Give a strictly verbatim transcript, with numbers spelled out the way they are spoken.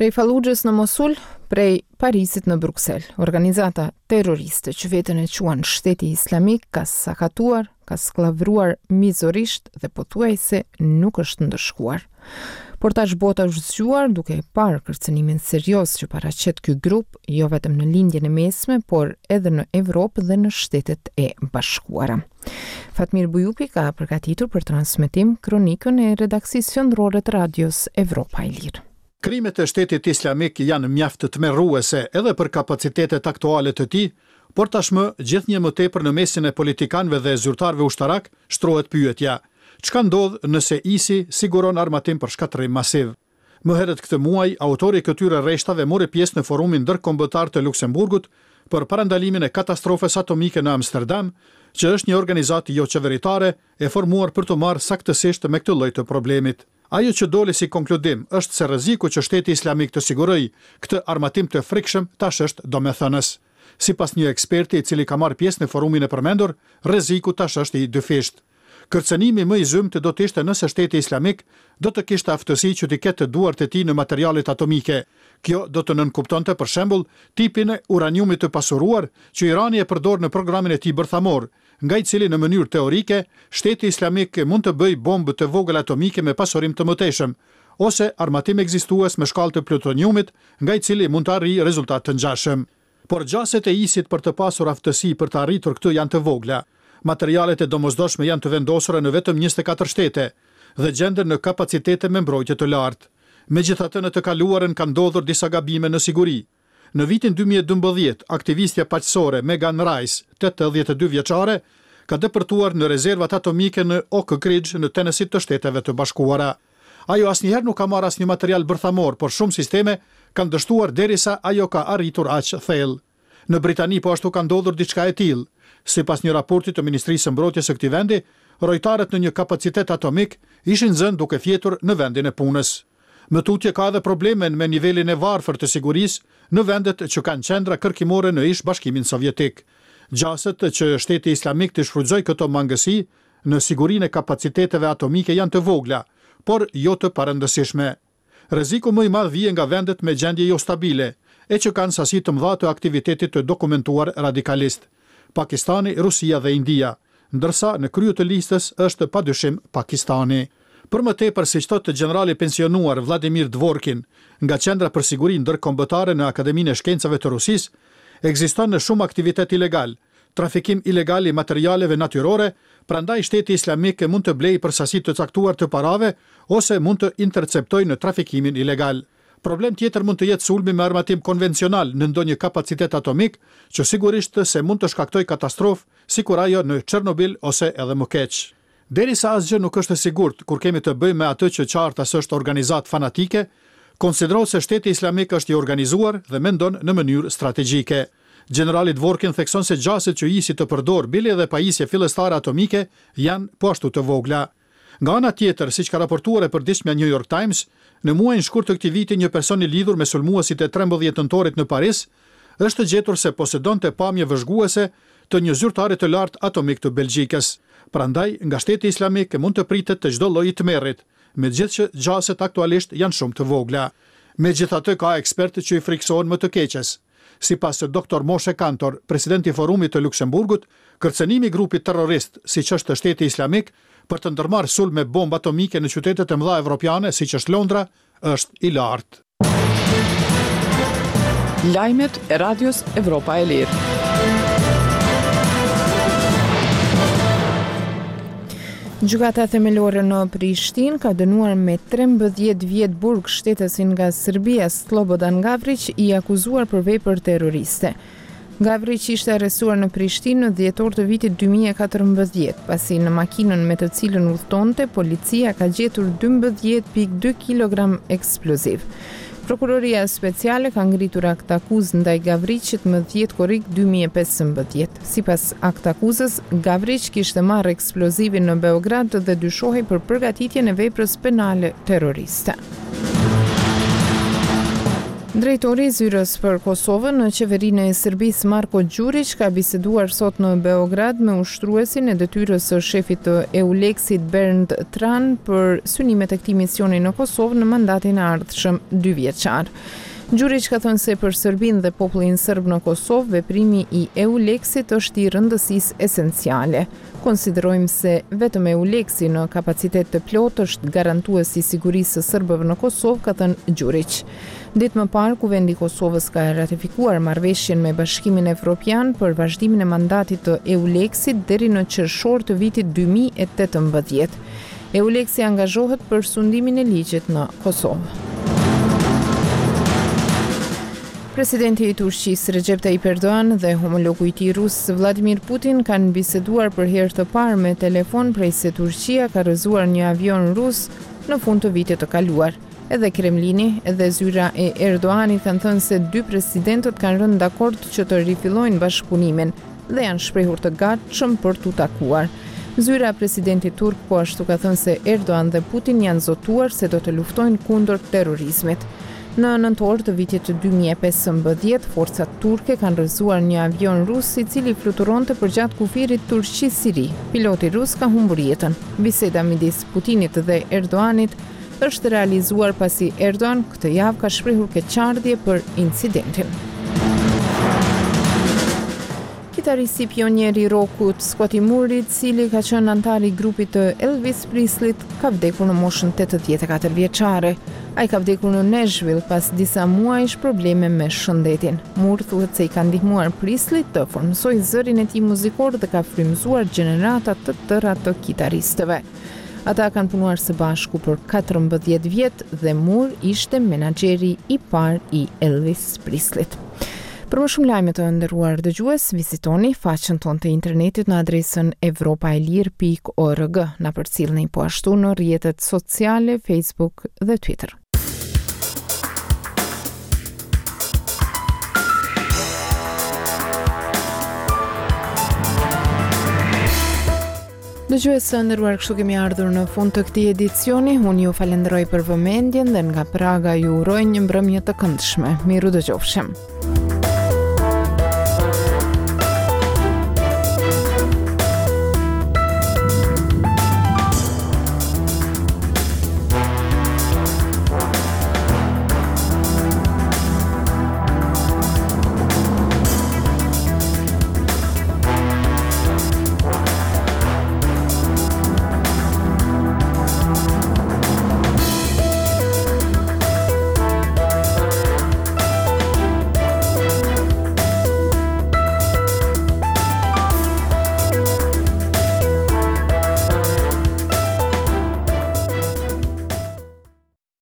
Prej Falluxhës në Mosul, prej Parisit në Bruksel, organizata terroriste që veten e quan Shteti Islamik ka sakatuar, ka skllavruar mizorisht dhe pothuajse nuk është ndëshkuar. Por tash bota është zgjuar duke e parë kërcënimin serioz që paraqet ky grup, jo vetëm në lindjen e mesme, por edhe në Evropë dhe në Shtetet e Bashkuara. Fatmir Bujupi ka përgatitur për transmetim kronikën e redaksisë qendrore të Radios Evropa e Lirë. Krimet e Shtetit Islamik janë mjaft të tmerruese edhe për kapacitetet aktuale të tij, por tashmë gjithnjë më tepër në mesin e politikanëve dhe zyrtarëve ushtarak shtrohet pyetja: çka ndodh nëse I S I siguron armatim për shkatërrim masiv? Më herët këtë muaj, autori i këtyre rreshtave mori pjesë në forumin ndërkombëtar të Luksemburgut për parandalimin e katastrofës atomike në Amsterdam, që është një organizatë jo qeveritare e formuar për të marrë saktësisht me këtë lloj të problemit. Ajo që doli si konkludim është se rreziku që Shteti Islamik të sigurojë këtë armatim të frikshëm tash është domethënës. Sipas një eksperti i cili ka marrë pjesë në forumin e përmendur, rreziku tash është I dyfisht. Kërcënimi më I zymt do të ishte nëse Shteti Islamik do të kishte aftësi që të ketë duart e tij në materialet atomike. Kjo do të nënkuptonte për shembull tipin e uraniumit të pasuruar që Irani e përdor në programin e tij bërthamor, nga I cili në mënyrë teorike Shteti Islamik mund të bëjë bombë të vogël atomike me pasurim të mëtejshëm, ose armatim ekzistues me shkallë të plutoniumit, nga I cili mund të arrijë rezultat të ngjashëm. Por gjaset e I S I-t për të pasur aftësi për të arritur këtë janë të vogla. Materialet e domosdoshme janë të vendosura në vetëm njëzet e katër shtete dhe gjenden në kapacitete me mbrojtje të lartë. Megjithatë, në të kaluarën kanë ndodhur disa gabime në siguri. Në vitin dy mijë e dymbëdhjetë, aktivistja paqësore Megan Rice, tetëdhjetë e dy vjeçare, ka depërtuar në rezervat atomike në Oak Ridge në Tennessee të Shteteve të Bashkuara. Ajo asnjëherë nuk ka marrë asnjë material bërthamor, por shumë sisteme kanë dështuar derisa ajo ka arritur aq thellë. Në Britani po ashtu ka ndodhur diçka e tillë. Sipas një raporti të Ministrisë së Mbrojtjes së këtij vendi, rojtarët në një kapacitet atomik ishin zënë duke fjetur në vendin e punës. Më tutje ka edhe probleme me nivelin e varfër të sigurisë në vendet që kanë qendra kërkimore në ish Bashkimin Sovjetik. Gjaset që Shteti Islamik të shfrytëzojë këto mangësi në sigurinë e kapaciteteve atomike janë të vogla, por jo të parëndësishme. Rreziku më I madh vjen nga vendet me gjendje jo stabile, e që kanë sasi të mëdha të aktivitetit të dokumentuar radikalist: Pakistani, Rusia dhe India, ndërsa në krye të listës është padyshim Pakistani. Për më tepër, siç thotë generali pensionuar Vladimir Dvorkin nga Qendra për Siguri Ndërkombëtare në Akademinë e Shkencave të Rusisë, ekziston në shumë aktivitet ilegal, trafikim ilegal I materialeve natyrore, prandaj Shteti Islamik mund të blejë për sasi të caktuar të parave ose mund të interceptojë në trafikimin ilegal. Problem tjetër mund të jetë sulmi me armatim konvencional në ndonjë kapacitet atomik, që sigurisht se mund të shkaktojë katastrofë, sikur ajo në Chernobyl ose edhe më keq. Derisa asgjë nuk është e sigurt kur kemi të bëjmë me atë që qartas është organizatë fanatike, konsiderohet se Shteti Islamik është I organizuar dhe mendon në mënyrë strategjike. Generali Dvorkin thekson se gjaset që I S I të përdor bile dhe pajisje fillestare atomike janë po ashtu të vogla. Nga ana tjetër, siç ka raportuar e përditshmja New York Times, në muajin shkurt të këtij viti një person I lidhur me sulmuesit e trembëdhjetë nëntorit në Paris është gjetur se posedonte pamje vëzhguese të një zyrtari të lartë atomik të Belgjikës. Prandaj, nga Shteti Islamik mund të pritet të çdo lloji tmerrit, megjithëse që gjaset aktualisht janë shumë të vogla. Megjithatë, ka ekspertë që I friksohen më të keqes. Sipas doktor Moshe Kantor, presidenti I Forumit të Luksemburgut, kërcënimi I grupit terrorist, siç është Shteti Islamik, për të ndërmarrë sulm me bombë atomike në qytetet e mëdha evropiane, siç është Londra, është I lartë. Lajmet e Radios Evropa e Lirë. Gjykata themelore në Prishtinë ka dënuar me trembëdhjetë vjet burg shtetesin nga Serbia Slobodan Gavrić I akuzuar për vepër terroriste. Gavrić ishte arrestuar në Prishtinë në dhjetor të vitit dy mijë e katërmbëdhjetë, pasi në makinën me të cilën udhtonte, policia ka gjetur dymbëdhjetë pikë dy kilogram eksploziv. Prokuroria speciale ka ngritur akt akuzë ndaj Gavrićit më dhjetë korrik dy mijë e pesëmbëdhjetë. Sipas akt akuzës, Gavrić kishte marrë eksplozivin në Beograd dhe dyshohej për përgatitjen e veprës penale terroriste. Drejtori i zyrës për Kosovën në qeverinë e Serbisë Marko Đurić ka biseduar sot në Beograd me ushtruesin e detyrës së shefit të EULEX-it Bernd Tran për synimet e këtij misioni në Kosovë në mandatin e ardhshëm dy vjeçar. Đurić ka thënë se për Serbinë dhe popullin serb në Kosovë, veprimi i EULEX-it është i rëndësisë esenciale. Konsiderojmë se vetëm EULEX-i në kapacitet të plotë është garantues i sigurisë së serbëve në Kosovë, ka thënë Đurić. Ditë më parë, Kuvendi i Kosovës ka ratifikuar marrëveshjen me Bashkimin Evropian për vazhdimin e mandatit të EULEX-it deri në qershor të vitit dy mijë e tetëmbëdhjetë. EULEX-i angazhohet për sundimin e ligjit në Kosovë. Presidenti i Turqisë Recep Tayyip Erdogan dhe homologu i tij rus Vladimir Putin kanë biseduar për herë të parë me telefon prej se Turqia ka rrëzuar një avion rus në fund të vitit të kaluar. Edhe Kremlini edhe zyra e Erdoganit kanë thënë se dy presidentët kanë rënë dakord që të rifillojnë bashkëpunimin dhe janë shprehur të gatshëm për t'u takuar. Zyra e presidentit turk po ashtu ka thënë se Erdogan dhe Putin janë zotuar se do të luftojnë kundër terrorizmit. Në nëntor të vitit të dy mijë e pesëmbëdhjetë, forcat turke kanë rrëzuar një avion rus i cili fluturonte përgjatë kufirit Turqi-Siri. Piloti rus ka humbur jetën. Biseda midis Putinit dhe Erdoganit është realizuar pasi Erdogan këtë javë ka shprehur keqardhje për incidentin. Kitaristi pionier i rockut Scotty Moore, i cili ka qenë antar i grupit të Elvis Presley, ka vdekur në moshën tetëdhjetë e katër vjeçare. Ai ka vdekur në Nashville pas disa muajsh probleme me shëndetin. Moore thuhet se i ka ndihmuar Presley të formsojë zërin e tij muzikor dhe ka frymëzuar gjenerata të tëra të kitaristëve. Ata kanë punuar së bashku për katërmbëdhjetë vjet dhe Moore ishte menaxheri i parë i Elvis Presleyt. Për më shumë lajme të nderuar dëgjues, vizitoni faqen tonë të internetit në adresën evropaelir pikë org. Na përcjellni po ashtu në rrjetet sociale, Facebook dhe Twitter. Dëgjues të nderuar, kështu kemi ardhur në fund të këtij edicioni. Unë ju falenderoj për vëmendjen dhe nga Praga ju uroj një mbrëmje të këndshme. Miru dëgjofshim.